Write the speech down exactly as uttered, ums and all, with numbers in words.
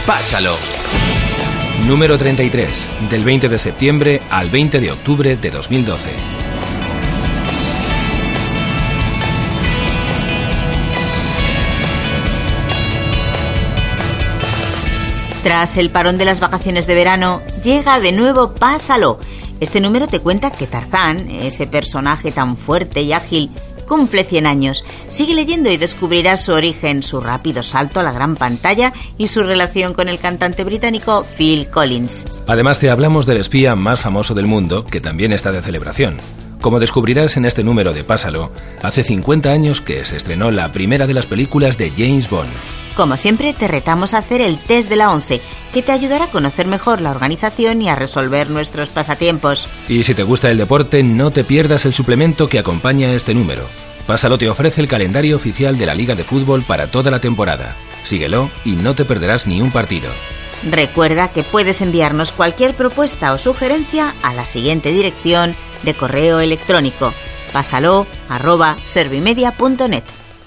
Pásalo. Número treinta y tres, del veinte de septiembre al veinte de octubre de dos mil doce. Tras el parón de las vacaciones de verano, llega de nuevo Pásalo. Este número te cuenta que Tarzán, ese personaje tan fuerte y ágil, cumple cien años. Sigue leyendo y descubrirás su origen, su rápido salto a la gran pantalla y su relación con el cantante británico Phil Collins. Además te hablamos del espía más famoso del mundo, que también está de celebración. Como descubrirás en este número de Pásalo, hace cincuenta años que se estrenó la primera de las películas de James Bond. Como siempre, te retamos a hacer el test de la ONCE, que te ayudará a conocer mejor la organización y a resolver nuestros pasatiempos. Y si te gusta el deporte, no te pierdas el suplemento que acompaña a este número. Pásalo te ofrece el calendario oficial de la Liga de Fútbol para toda la temporada. Síguelo y no te perderás ni un partido. Recuerda que puedes enviarnos cualquier propuesta o sugerencia a la siguiente dirección de correo electrónico: pásalo arroba servimedia punto net.